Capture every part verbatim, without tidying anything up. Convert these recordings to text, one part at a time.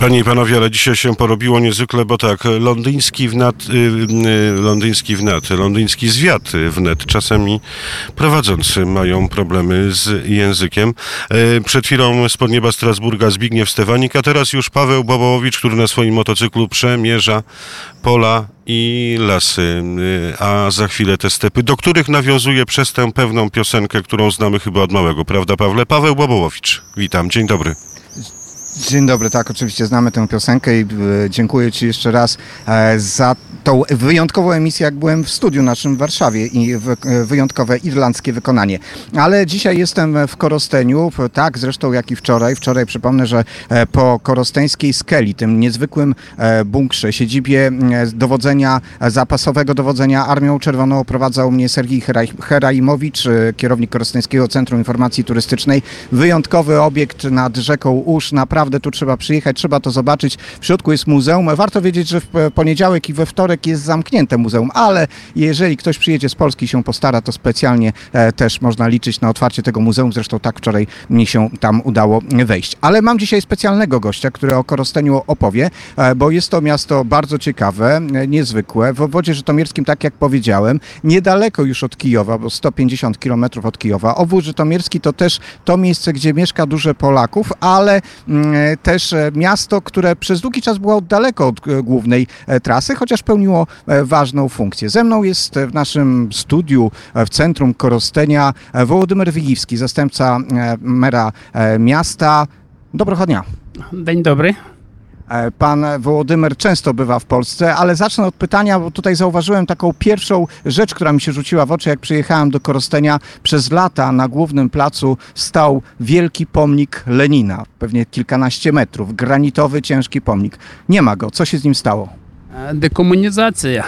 Panie i panowie, ale dzisiaj się porobiło niezwykle, bo tak, londyński wnet, yy, londyński wnet, londyński zwiat wnet, czasami prowadzący mają problemy z językiem. Yy, przed chwilą spod nieba Strasburga Zbigniew Stefanik, a teraz już Paweł Bobołowicz, który na swoim motocyklu przemierza pola i lasy, yy, a za chwilę te stepy, do których nawiązuje przez tę pewną piosenkę, którą znamy chyba od małego, prawda Pawle? Paweł Bobołowicz, witam, dzień dobry. Dzień dobry, tak, oczywiście znamy tę piosenkę i e, dziękuję Ci jeszcze raz e, za tą wyjątkową emisję, jak byłem w studiu naszym w Warszawie i w, e, wyjątkowe irlandzkie wykonanie. Ale dzisiaj jestem w Korosteniu, tak zresztą jak i wczoraj. Wczoraj przypomnę, że e, po korosteńskiej skeli, tym niezwykłym e, bunkrze, siedzibie e, dowodzenia, e, zapasowego dowodzenia Armią Czerwoną oprowadzał mnie Sergiej Heraimowicz, e, kierownik Korosteńskiego Centrum Informacji Turystycznej. Wyjątkowy obiekt nad rzeką Uż, naprawdę Naprawdę tu trzeba przyjechać, trzeba to zobaczyć. W środku jest muzeum. Warto wiedzieć, że w poniedziałek i we wtorek jest zamknięte muzeum, ale jeżeli ktoś przyjedzie z Polski i się postara, to specjalnie e, też można liczyć na otwarcie tego muzeum. Zresztą tak wczoraj mi się tam udało wejść. Ale mam dzisiaj specjalnego gościa, który o Korosteniu opowie, e, bo jest to miasto bardzo ciekawe, e, niezwykłe. W obwodzie żytomierskim, tak jak powiedziałem, niedaleko już od Kijowa, bo sto pięćdziesiąt kilometrów od Kijowa. Obwód żytomierski to też to miejsce, gdzie mieszka dużo Polaków, ale mm, też miasto, które przez długi czas było daleko od głównej trasy, chociaż pełniło ważną funkcję. Ze mną jest w naszym studiu w centrum Korostenia Wołodymyr Wigiwski, zastępca mera miasta. Dobrego dnia. Dzień dobry. Pan Wołodymyr często bywa w Polsce, ale zacznę od pytania, bo tutaj zauważyłem taką pierwszą rzecz, która mi się rzuciła w oczy, jak przyjechałem do Korostenia. Przez lata na głównym placu stał wielki pomnik Lenina, pewnie kilkanaście metrów, granitowy, ciężki pomnik. Nie ma go. Co się z nim stało? Dekomunizacja.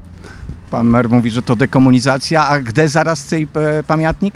Pan mer mówi, że to dekomunizacja, a gdzie zaraz цей pamiętnik?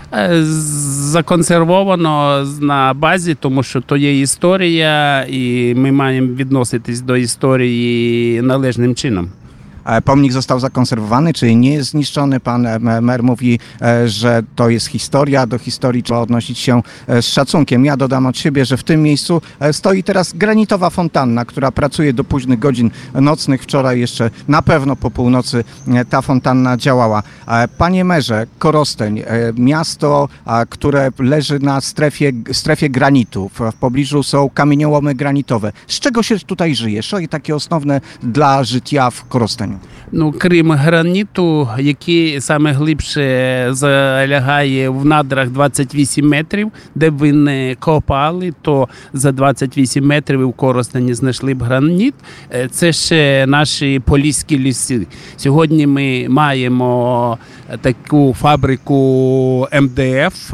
Законсервовано на базі, тому що то є історія, і ми маємо відноситись до історії належним чином. Pomnik został zakonserwowany, czyli nie jest zniszczony. Pan mer mówi, że to jest historia. Do historii trzeba odnosić się z szacunkiem. Ja dodam od siebie, że w tym miejscu stoi teraz granitowa fontanna, która pracuje do późnych godzin nocnych. Wczoraj jeszcze na pewno po północy ta fontanna działała. Panie merze, Korosteń, miasto, które leży na strefie, strefie granitu. W pobliżu są kamieniołomy granitowe. Z czego się tutaj żyje? Co jest takie основне dla życia w Korosteniu? Ну, крім граніту, який саме глибше залягає в надрах двадцять вісім метрів, де б ви не копали, то за двадцять вісім метрів у Коростені знайшли б граніт. Це ще наші поліські ліси. Сьогодні ми маємо таку фабрику ем де еф,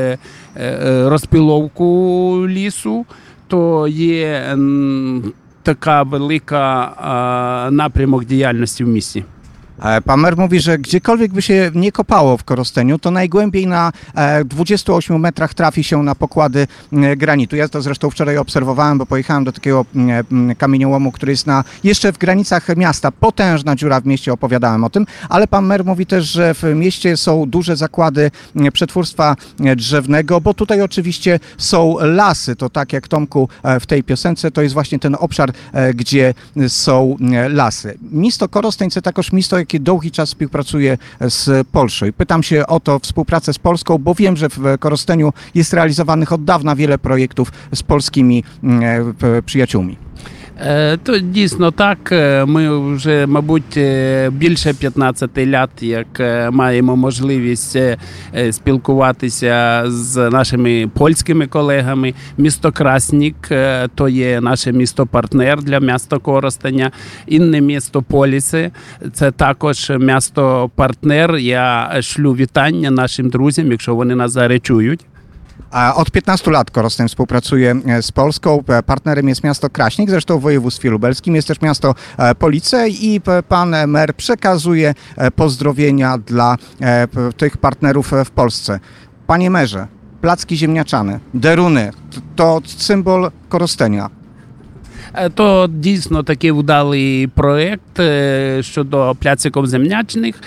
розпиловку лісу, то є taka wielka напрямок діяльності w місті. Pan mer mówi, że gdziekolwiek by się nie kopało w Korosteniu, to najgłębiej na dwudziestu ośmiu metrach trafi się na pokłady granitu. Ja to zresztą wczoraj obserwowałem, bo pojechałem do takiego kamieniołomu, który jest na, jeszcze w granicach miasta. Potężna dziura w mieście, opowiadałem o tym, ale pan mer mówi też, że w mieście są duże zakłady przetwórstwa drzewnego, bo tutaj oczywiście są lasy. To tak jak Tomku w tej piosence, to jest właśnie ten obszar, gdzie są lasy. Miasto Korosteń to takoż miasto, jakie długi czas współpracuje z Polską. I pytam się o to współpracę z Polską, bo wiem, że w Korosteniu jest realizowanych od dawna wiele projektów z polskimi e, przyjaciółmi. То дійсно так. Ми вже, мабуть, більше п'ятнадцять років, як маємо можливість спілкуватися з нашими польськими колегами. Місто Краснік – то є наше місто-партнер для міста Коростеня. Інне місто Поліси – це також місто-партнер. Я шлю вітання нашим друзям, якщо вони нас зараз чують. Od piętnastu lat Korosteń współpracuje z Polską. Partnerem jest miasto Kraśnik, zresztą w województwie lubelskim. Jest też miasto Police i pan mer przekazuje pozdrowienia dla tych partnerów w Polsce. Panie merze, placki ziemniaczane, deruny, to symbol Korostenia. То дійсно такий вдалий проєкт щодо пляциків землячних.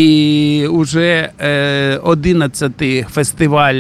І вже одинадцятий фестиваль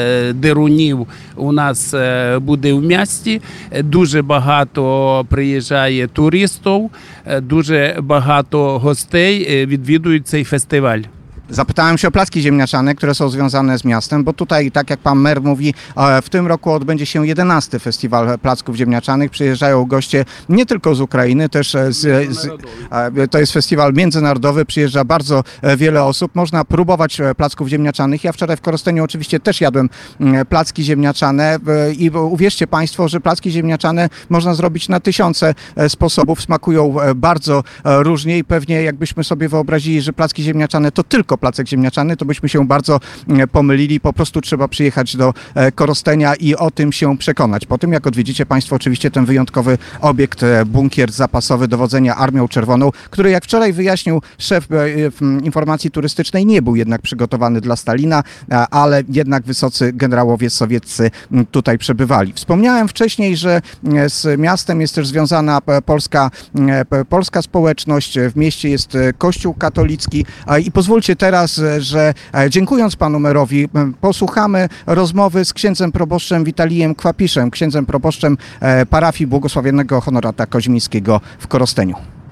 дерунів у нас буде в місті. Дуже багато приїжджає туристів, дуже багато гостей відвідують цей фестиваль. Zapytałem się o placki ziemniaczane, które są związane z miastem, bo tutaj, tak jak pan mer mówi, w tym roku odbędzie się jedenasty festiwal placków ziemniaczanych. Przyjeżdżają goście nie tylko z Ukrainy, też z, z, to jest festiwal międzynarodowy, przyjeżdża bardzo wiele osób. Można próbować placków ziemniaczanych. Ja wczoraj w Korosteniu oczywiście też jadłem placki ziemniaczane i uwierzcie państwo, że placki ziemniaczane można zrobić na tysiące sposobów. Smakują bardzo różnie i pewnie jakbyśmy sobie wyobrazili, że placki ziemniaczane to tylko placek ziemniaczany, to byśmy się bardzo pomylili. Po prostu trzeba przyjechać do Korostenia i o tym się przekonać. Po tym, jak odwiedzicie państwo oczywiście ten wyjątkowy obiekt, bunkier zapasowy dowodzenia Armią Czerwoną, który, jak wczoraj wyjaśnił szef informacji turystycznej, nie był jednak przygotowany dla Stalina, ale jednak wysocy generałowie sowieccy tutaj przebywali. Wspomniałem wcześniej, że z miastem jest też związana polska, polska społeczność. W mieście jest Kościół katolicki i pozwólcie teraz, że dziękując panu merowi, posłuchamy rozmowy z księdzem proboszczem Witalijem Kwapiszem, księdzem proboszczem parafii Błogosławionego Honorata Koźmińskiego w Korosteniu.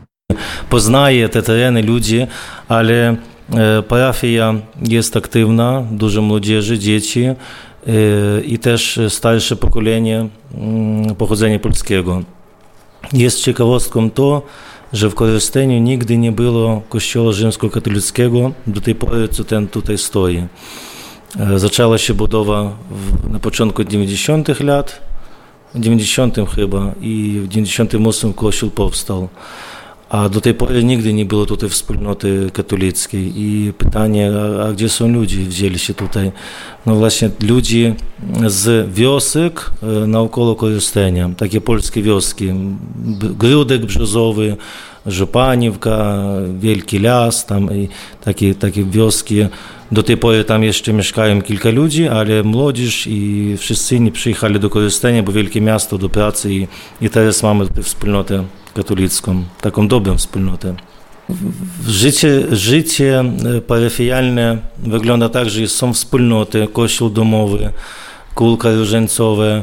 Poznaje te tereny, ludzi, ale parafia jest aktywna, dużo młodzieży, dzieci i też starsze pokolenie pochodzenia polskiego. Jest ciekawostką to, że w Korosteniu nigdy nie było kościoła rzymskokatolickiego, do tej pory co ten tutaj stoi. Zaczęła się budowa w, na początku dziewięćdziesiątych lat, w dziewięćdziesiątym chyba i w dziewięćdziesiątym ósmym kościół powstał. A do tej pory nigdy nie było tutaj wspólnoty katolickiej i pytanie, a, a gdzie są ludzie, wzięli się tutaj? No właśnie ludzie z wiosek naokoło Korostenia, takie polskie wioski, Grudek Brzozowy, Żupaniówka, Wielki Las, tam i takie, takie wioski. Do tej pory tam jeszcze mieszkają kilka ludzi, ale młodzież i wszyscy inni przyjechali do Korostenia, bo wielkie miasto, do pracy i, i teraz mamy tę wspólnotę katolicką, taką dobrą wspólnotę. Życie, życie parafialne wygląda tak, że są wspólnoty, kościół domowy, kółka różańcowe,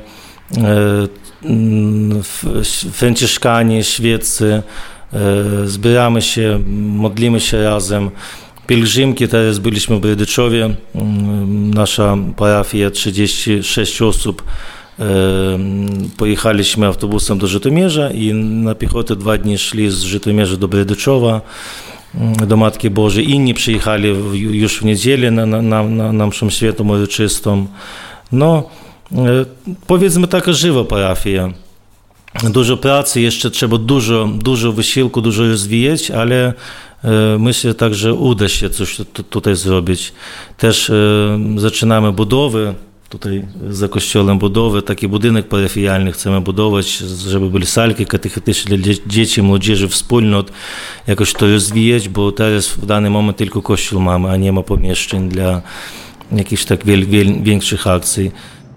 franciszkanie, świeccy, zbieramy się, modlimy się razem. Pielgrzymki, teraz byliśmy w Berdyczowie, nasza parafia, trzydzieści sześć osób. Pojechaliśmy autobusem do Żytomierza i na piechotę dwa dni szli z Żytomierza do Berdyczowa, do Matki Bożej. Inni przyjechali już w niedzielę na, na, na, na mszę świętą uroczystą. No, powiedzmy taka żywa parafia. Dużo pracy, jeszcze trzeba dużo, dużo wysiłku, dużo rozwijać, ale myślę tak, że uda się coś tutaj zrobić. Też zaczynamy budowę. Tutaj za kościołem budowę, taki budynek parafialny chcemy budować, żeby były salki katechetyczne dla dzieci, młodzieży, wspólnot, jakoś to rozwijać, bo teraz w dany moment tylko kościół mamy, a nie ma pomieszczeń dla jakichś tak wiel, wiel, większych akcji.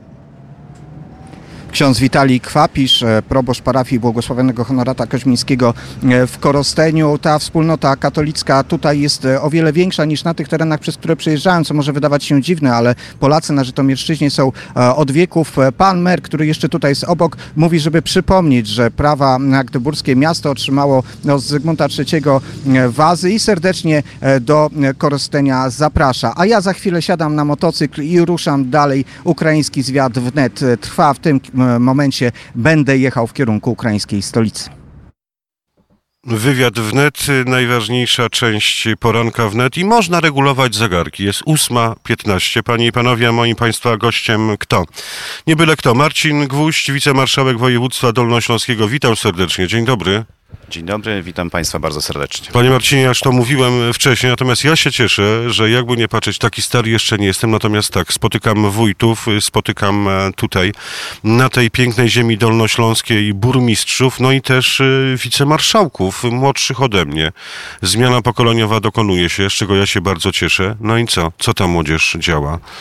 Ksiądz Witalij Kwapisz, proboszcz parafii Błogosławionego Honorata Koźmińskiego w Korosteniu. Ta wspólnota katolicka tutaj jest o wiele większa niż na tych terenach, przez które przejeżdżałem, co może wydawać się dziwne, ale Polacy na Żytomierszczyźnie są od wieków. Pan mer, który jeszcze tutaj jest obok, mówi, żeby przypomnieć, że prawa magdeburskie miasto otrzymało od Zygmunta trzeciego wazy i serdecznie do Korostenia zaprasza. A ja za chwilę siadam na motocykl i ruszam dalej. Ukraiński zwiat wnet trwa. W tym momencie będę jechał w kierunku ukraińskiej stolicy. Wywiad wnet, najważniejsza część poranka wnet i można regulować zegarki. Jest ósma piętnaście. Panie i panowie, a moim państwa gościem kto? Nie byle kto. Marcin Gwóźdź, wicemarszałek województwa dolnośląskiego. Witam serdecznie. Dzień dobry. Dzień dobry, witam państwa bardzo serdecznie. Panie Marcinie, ja już to mówiłem wcześniej, natomiast ja się cieszę, że jakby nie patrzeć, taki stary jeszcze nie jestem, natomiast tak, spotykam wójtów, spotykam tutaj na tej pięknej ziemi dolnośląskiej burmistrzów, no i też wicemarszałków, młodszych ode mnie. Zmiana pokoleniowa dokonuje się, z czego ja się bardzo cieszę. No i co? Co ta młodzież działa?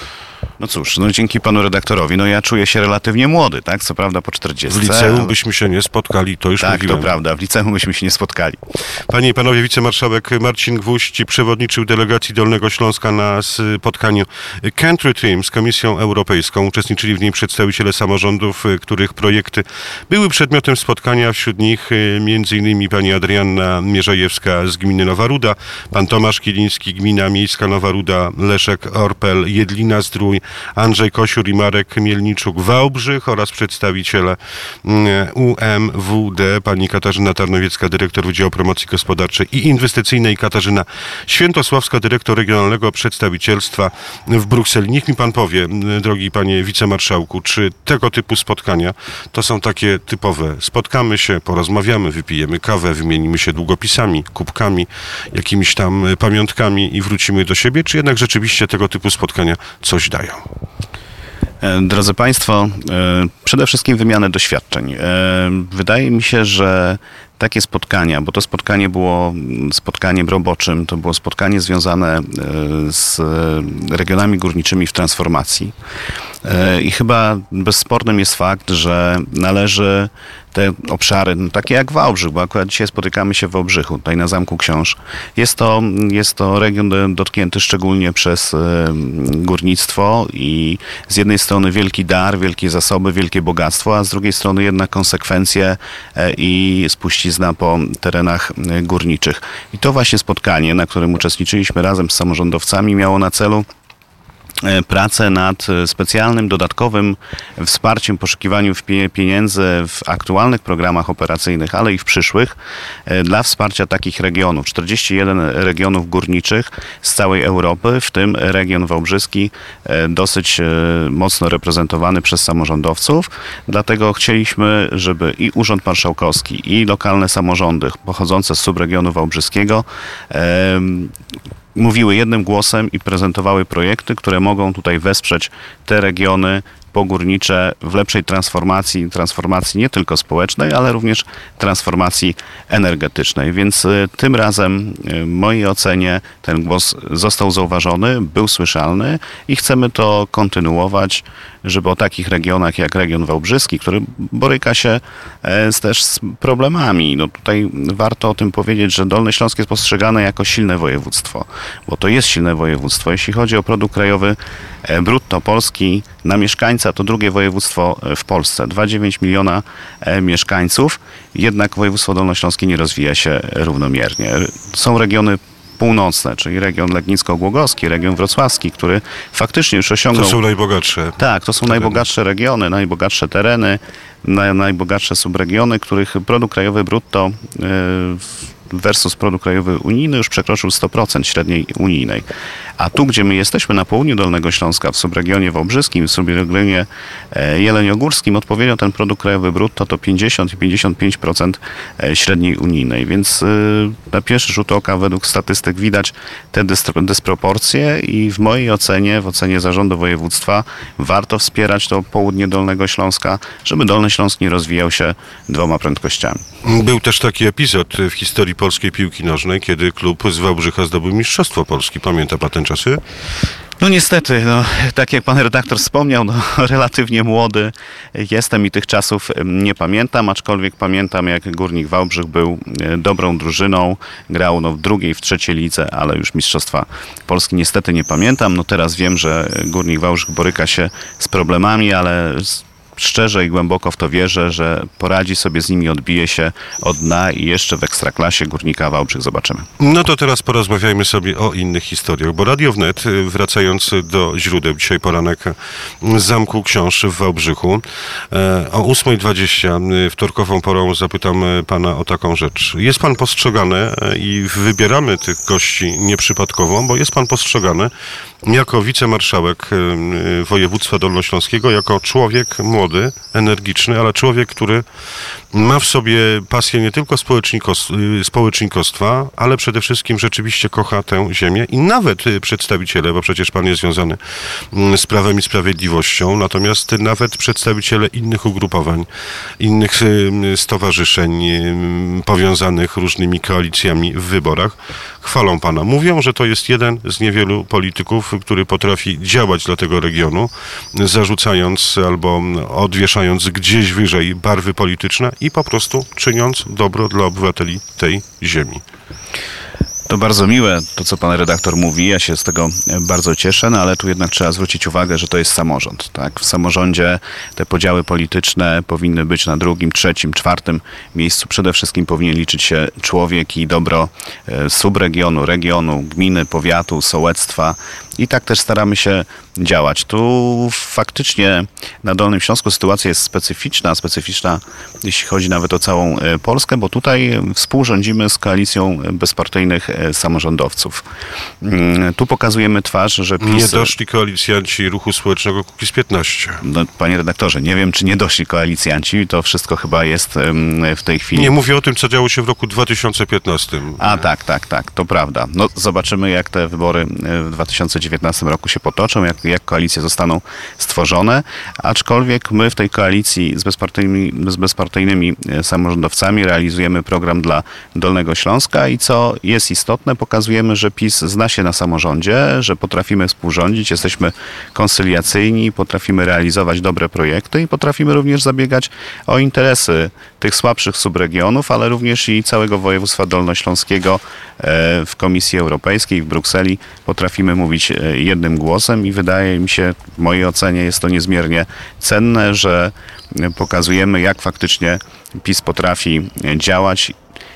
No cóż, no dzięki panu redaktorowi, no ja czuję się relatywnie młody, tak? Co prawda po czterdziestce. W liceum ale... byśmy się nie spotkali, to już tak, mówiłem. Tak, to prawda, w liceum byśmy się nie spotkali. Panie i panowie, wicemarszałek Marcin Gwóźdź przewodniczył delegacji Dolnego Śląska na spotkaniu Country Team z Komisją Europejską. Uczestniczyli w niej przedstawiciele samorządów, których projekty były przedmiotem spotkania. Wśród nich między innymi pani Adrianna Mierzejewska z gminy Nowa Ruda, pan Tomasz Kiliński, gmina miejska Nowa Ruda, Leszek Orpel, Jedlina Zdrój, Andrzej Kosiur i Marek Mielniczuk, Wałbrzych oraz przedstawiciele U M W D, pani Katarzyna Tarnowiecka, dyrektor Wydziału Promocji Gospodarczej i Inwestycyjnej, Katarzyna Świętosławska, dyrektor Regionalnego Przedstawicielstwa w Brukseli. Niech mi pan powie, drogi panie wicemarszałku, czy tego typu spotkania to są takie typowe, spotkamy się, porozmawiamy, wypijemy kawę, wymienimy się długopisami, kubkami, jakimiś tam pamiątkami i wrócimy do siebie, czy jednak rzeczywiście tego typu spotkania coś dają? Drodzy Państwo, przede wszystkim wymianę doświadczeń. Wydaje mi się, że takie spotkania, bo to spotkanie było spotkaniem roboczym, to było spotkanie związane z regionami górniczymi w transformacji. I chyba bezspornym jest fakt, że należy te obszary, no takie jak Wałbrzych, bo akurat dzisiaj spotykamy się w Wałbrzychu, tutaj na Zamku Książ. Jest to, jest to region dotknięty szczególnie przez górnictwo i z jednej strony wielki dar, wielkie zasoby, wielkie bogactwo, a z drugiej strony jednak konsekwencje i spuścizna po terenach górniczych. I to właśnie spotkanie, na którym uczestniczyliśmy razem z samorządowcami, miało na celu pracę nad specjalnym, dodatkowym wsparciem, poszukiwaniu pieniędzy w aktualnych programach operacyjnych, ale i w przyszłych, dla wsparcia takich regionów. czterdzieści jeden regionów górniczych z całej Europy, w tym region wałbrzyski, dosyć mocno reprezentowany przez samorządowców. Dlatego chcieliśmy, żeby i Urząd Marszałkowski, i lokalne samorządy pochodzące z subregionu wałbrzyskiego mówiły jednym głosem i prezentowały projekty, które mogą tutaj wesprzeć te regiony pogórnicze w lepszej transformacji, transformacji nie tylko społecznej, ale również transformacji energetycznej. Więc tym razem w mojej ocenie ten głos został zauważony, był słyszalny i chcemy to kontynuować, żeby o takich regionach jak region wałbrzyski, który boryka się z, też z problemami. No tutaj warto o tym powiedzieć, że Dolny Śląsk jest postrzegane jako silne województwo, bo to jest silne województwo. Jeśli chodzi o produkt krajowy brutto Polski na mieszkańca, to drugie województwo w Polsce. dwa przecinek dziewięć miliona mieszkańców, jednak województwo dolnośląskie nie rozwija się równomiernie. Są regiony północne, czyli region legnicko-głogowski, region wrocławski, który faktycznie już osiągnął... To są najbogatsze. Tak, to są tereny. najbogatsze regiony, najbogatsze tereny, naj, najbogatsze subregiony, których produkt krajowy brutto versus produkt krajowy unijny już przekroczył sto procent średniej unijnej. A tu, gdzie my jesteśmy na południu Dolnego Śląska, w subregionie wałbrzyskim, w subregionie jeleniogórskim, odpowiednio ten produkt krajowy brutto to pięćdziesiąt i pięćdziesiąt pięć procent średniej unijnej. Więc na pierwszy rzut oka według statystyk widać te dysproporcje i w mojej ocenie, w ocenie zarządu województwa, warto wspierać to południe Dolnego Śląska, żeby Dolny Śląsk nie rozwijał się dwoma prędkościami. Był też taki epizod w historii polskiej piłki nożnej, kiedy klub z Wałbrzycha zdobył Mistrzostwo Polski. Pamięta pan ten czasy? No niestety, no, tak jak pan redaktor wspomniał, no, relatywnie młody jestem i tych czasów nie pamiętam, aczkolwiek pamiętam, jak Górnik Wałbrzych był dobrą drużyną, grał no, w drugiej, w trzeciej lidze, ale już Mistrzostwa Polski niestety nie pamiętam. No teraz wiem, że Górnik Wałbrzych boryka się z problemami, ale szczerze i głęboko w to wierzę, że poradzi sobie z nimi, odbije się od dna i jeszcze w Ekstraklasie Górnika Wałbrzych zobaczymy. No to teraz porozmawiajmy sobie o innych historiach, bo Radio Wnet, wracając do źródeł, dzisiaj poranek z Zamku Książ w Wałbrzychu, o ósma dwadzieścia wtorkową porą zapytam pana o taką rzecz. Jest pan postrzegany i wybieramy tych gości nieprzypadkowo, bo jest pan postrzegany jako wicemarszałek województwa dolnośląskiego, jako człowiek młody, młody, energiczny, ale człowiek, który ma w sobie pasję nie tylko społecznikostwa, ale przede wszystkim rzeczywiście kocha tę ziemię i nawet przedstawiciele, bo przecież pan jest związany z Prawem i Sprawiedliwością, natomiast nawet przedstawiciele innych ugrupowań, innych stowarzyszeń powiązanych różnymi koalicjami w wyborach chwalą pana. Mówią, że to jest jeden z niewielu polityków, który potrafi działać dla tego regionu, zarzucając albo odwieszając gdzieś wyżej barwy polityczne i po prostu czyniąc dobro dla obywateli tej ziemi. To bardzo miłe, to co pan redaktor mówi, ja się z tego bardzo cieszę, no ale tu jednak trzeba zwrócić uwagę, że to jest samorząd. Tak? W samorządzie te podziały polityczne powinny być na drugim, trzecim, czwartym miejscu. Przede wszystkim powinien liczyć się człowiek i dobro subregionu, regionu, gminy, powiatu, sołectwa. I tak też staramy się działać. Tu faktycznie na Dolnym Śląsku sytuacja jest specyficzna, specyficzna jeśli chodzi nawet o całą Polskę, bo tutaj współrządzimy z koalicją bezpartyjnych samorządowców. Tu pokazujemy twarz, że PiS... Nie doszli koalicjanci ruchu społecznego Kukiz piętnaście. No, panie redaktorze, nie wiem, czy nie doszli koalicjanci, to wszystko chyba jest w tej chwili... Nie, mówię o tym, co działo się w roku dwa tysiące piętnastym. A tak, tak, tak, to prawda. No zobaczymy, jak te wybory w dwa tysiące dziewiętnastym roku się potoczą, jak, jak koalicje zostaną stworzone, aczkolwiek my w tej koalicji z bezpartyjnymi, z bezpartyjnymi samorządowcami realizujemy program dla Dolnego Śląska i co jest istotne, pokazujemy, że PiS zna się na samorządzie, że potrafimy współrządzić, jesteśmy konsyliacyjni, potrafimy realizować dobre projekty i potrafimy również zabiegać o interesy tych słabszych subregionów, ale również i całego województwa dolnośląskiego w Komisji Europejskiej, w Brukseli potrafimy mówić jednym głosem i wydaje mi się, w mojej ocenie jest to niezmiernie cenne, że pokazujemy, jak faktycznie PiS potrafi działać.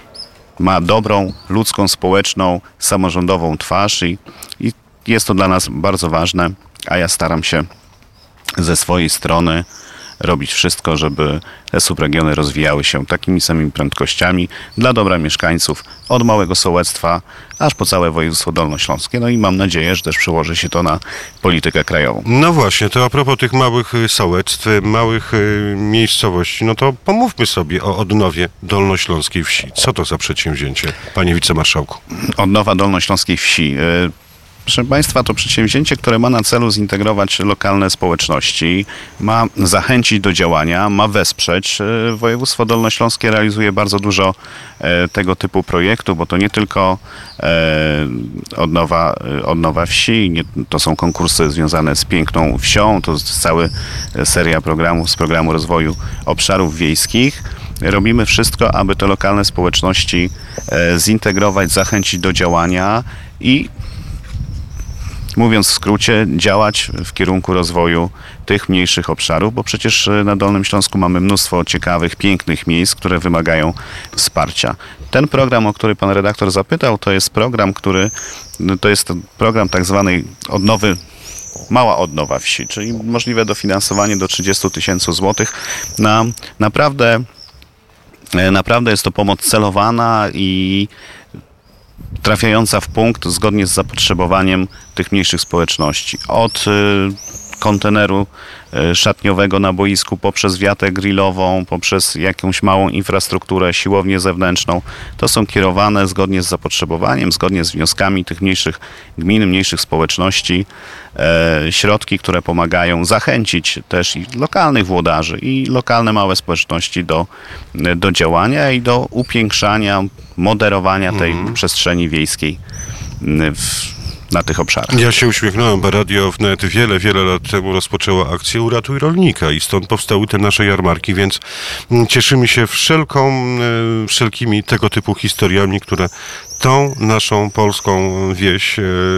Ma dobrą, ludzką, społeczną, samorządową twarz i, i jest to dla nas bardzo ważne, a ja staram się ze swojej strony robić wszystko, żeby te subregiony rozwijały się takimi samymi prędkościami dla dobra mieszkańców od małego sołectwa aż po całe województwo dolnośląskie. No i mam nadzieję, że też przełoży się to na politykę krajową. No właśnie, to a propos tych małych sołectw, małych miejscowości, no to pomówmy sobie o odnowie dolnośląskiej wsi. Co to za przedsięwzięcie, panie wicemarszałku? Odnowa dolnośląskiej wsi. Proszę państwa, to przedsięwzięcie, które ma na celu zintegrować lokalne społeczności, ma zachęcić do działania, ma wesprzeć. Województwo dolnośląskie realizuje bardzo dużo tego typu projektów, bo to nie tylko odnowa, odnowa wsi, nie, to są konkursy związane z piękną wsią, to jest cała seria programów z programu rozwoju obszarów wiejskich. Robimy wszystko, aby te lokalne społeczności zintegrować, zachęcić do działania i mówiąc w skrócie, działać w kierunku rozwoju tych mniejszych obszarów, bo przecież na Dolnym Śląsku mamy mnóstwo ciekawych, pięknych miejsc, które wymagają wsparcia. Ten program, o który pan redaktor zapytał, to jest program, który, to jest program tak zwanej odnowy, mała odnowa wsi, czyli możliwe dofinansowanie do trzydziestu tysięcy złotych na naprawdę, naprawdę jest to pomoc celowana i trafiająca w punkt zgodnie z zapotrzebowaniem tych mniejszych społeczności. Od y, konteneru y, szatniowego na boisku, poprzez wiatę grillową, poprzez jakąś małą infrastrukturę, siłownię zewnętrzną. To są kierowane zgodnie z zapotrzebowaniem, zgodnie z wnioskami tych mniejszych gmin, mniejszych społeczności. E, środki, które pomagają zachęcić też i lokalnych włodarzy, i lokalne małe społeczności do, do działania i do upiększania, moderowania tej mm. przestrzeni wiejskiej w, na tych obszarach. Ja się uśmiechnąłem, bo Radio Wnet wiele, wiele lat temu rozpoczęła akcję Uratuj Rolnika i stąd powstały te nasze jarmarki, więc cieszymy się wszelką, wszelkimi tego typu historiami, które tą naszą polską wieś,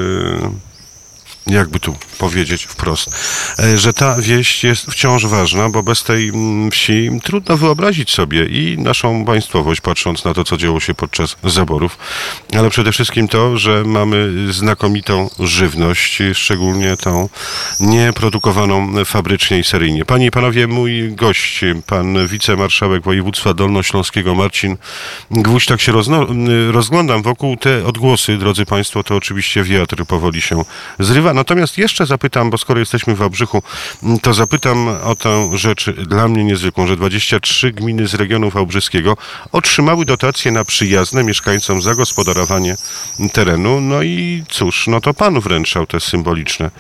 jakby tu powiedzieć wprost, że ta wieś jest wciąż ważna, bo bez tej wsi trudno wyobrazić sobie i naszą państwowość, patrząc na to, co działo się podczas zaborów, ale przede wszystkim to, że mamy znakomitą żywność, szczególnie tą nieprodukowaną fabrycznie i seryjnie. Panie i panowie, mój gość, pan wicemarszałek województwa dolnośląskiego Marcin Gwóźdź, tak się rozno- rozglądam wokół, te odgłosy, drodzy państwo, to oczywiście wiatr powoli się zrywa. Natomiast jeszcze zapytam, bo skoro jesteśmy w Wałbrzychu, to zapytam o tę rzecz dla mnie niezwykłą, że dwadzieścia trzy gminy z regionu wałbrzyskiego otrzymały dotacje na przyjazne mieszkańcom zagospodarowanie terenu. No i cóż, no to pan wręczał te symboliczne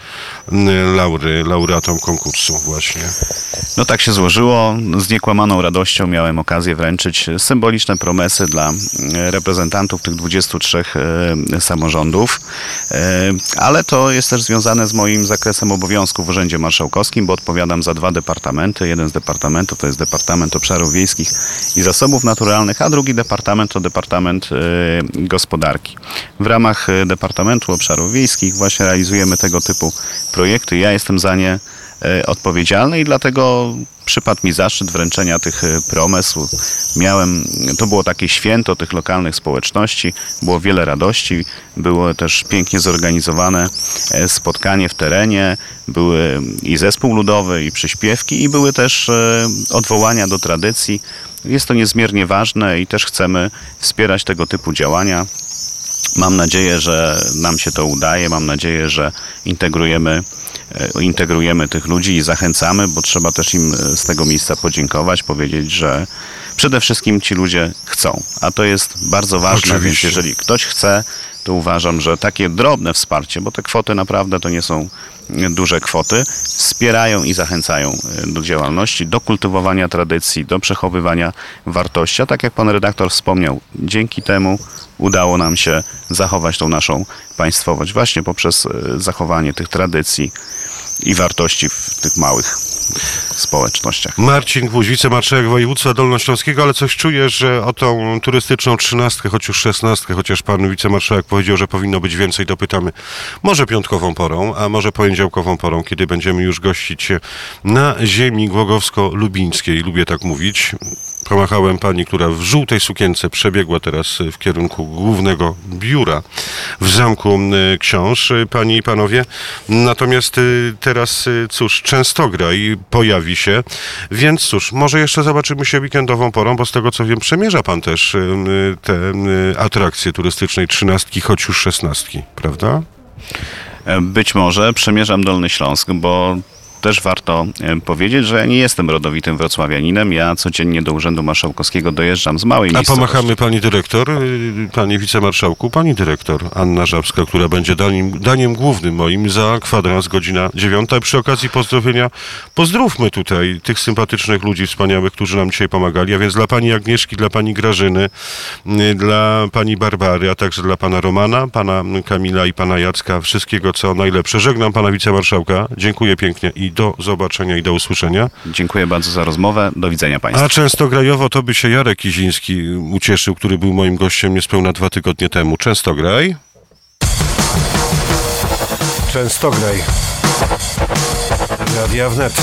laury laureatom konkursu właśnie. No tak się złożyło. Z niekłamaną radością miałem okazję wręczyć symboliczne promesy dla reprezentantów tych dwudziestu trzech samorządów, ale to jest też związane z moim zakresem obowiązków w Urzędzie Marszałkowskim, bo odpowiadam za dwa departamenty. Jeden z departamentów to jest Departament Obszarów Wiejskich i Zasobów Naturalnych, a drugi departament to Departament Gospodarki. W ramach Departamentu Obszarów Wiejskich właśnie realizujemy tego typu projekty. Ja jestem za nie odpowiedzialny i dlatego przypadł mi zaszczyt wręczenia tych promesł. Miałem, to było takie święto tych lokalnych społeczności, było wiele radości, było też pięknie zorganizowane spotkanie w terenie, były i zespół ludowy, i przyśpiewki, i były też odwołania do tradycji. Jest to niezmiernie ważne i też chcemy wspierać tego typu działania. Mam nadzieję, że nam się to udaje, mam nadzieję, że integrujemy integrujemy tych ludzi i zachęcamy, bo trzeba też im z tego miejsca podziękować, powiedzieć, że przede wszystkim ci ludzie chcą, a to jest bardzo ważne, Oczywiście. Więc jeżeli ktoś chce, to uważam, że takie drobne wsparcie, bo te kwoty naprawdę to nie są duże kwoty, wspierają i zachęcają do działalności, do kultywowania tradycji, do przechowywania wartości, a tak jak pan redaktor wspomniał, dzięki temu udało nam się zachować tą naszą państwowość właśnie poprzez zachowanie tych tradycji i wartości w tych małych społecznościach. Marcin Gwóźdź, wicemarszałek województwa dolnośląskiego, ale coś czuję, że o tą turystyczną trzynastkę, choć już szesnastkę, chociaż pan wicemarszałek powiedział, że powinno być więcej, dopytamy może piątkową porą, a może poniedziałkową porą, kiedy będziemy już gościć się na ziemi głogowsko-lubińskiej, lubię tak mówić. Pomachałem pani, która w żółtej sukience przebiegła teraz w kierunku głównego biura w Zamku Książ, panie i panowie. Natomiast teraz, cóż, Częstograj pojawi się, więc cóż, może jeszcze zobaczymy się weekendową porą, bo z tego co wiem, przemierza pan też te atrakcje turystycznej trzynastki, choć już szesnastki, prawda? Być może przemierzam Dolny Śląsk, bo też warto powiedzieć, że ja nie jestem rodowitym wrocławianinem. Ja codziennie do Urzędu Marszałkowskiego dojeżdżam z małej A miejscowości. pomachamy pani dyrektor, panie wicemarszałku, pani dyrektor Anna Żabska, która będzie daniem, daniem głównym moim za kwadrans, godzina dziewiąta. Przy okazji pozdrowienia pozdrówmy tutaj tych sympatycznych ludzi wspaniałych, którzy nam dzisiaj pomagali, a więc dla pani Agnieszki, dla pani Grażyny, dla pani Barbary, a także dla pana Romana, pana Kamila i pana Jacka. Wszystkiego co najlepsze. Żegnam pana wicemarszałka. Dziękuję pięknie i do zobaczenia i do usłyszenia. Dziękuję bardzo za rozmowę. Do widzenia państwu. A Częstograjowo to by się Jarek Kiziński ucieszył, który był moim gościem niespełna dwa tygodnie temu. Częstograj. Częstograj. Radia Wnet.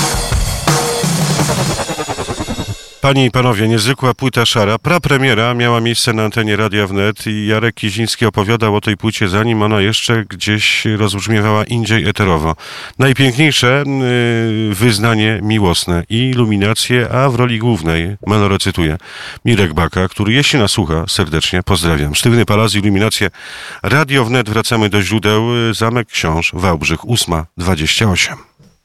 Panie i panowie, niezwykła płyta szara. Prapremiera miała miejsce na antenie Radia Wnet i Jarek Kiziński opowiadał o tej płycie, zanim ona jeszcze gdzieś rozbrzmiewała indziej eterowo. Najpiękniejsze yy, wyznanie miłosne i iluminacje, a w roli głównej, Melo recytuje, Mirek Baka, który jeśli nas słucha, serdecznie pozdrawiam. Sztywny Palaz, iluminacje. Radio Wnet, wracamy do źródeł. Zamek Książ, Wałbrzych, ósma dwadzieścia osiem.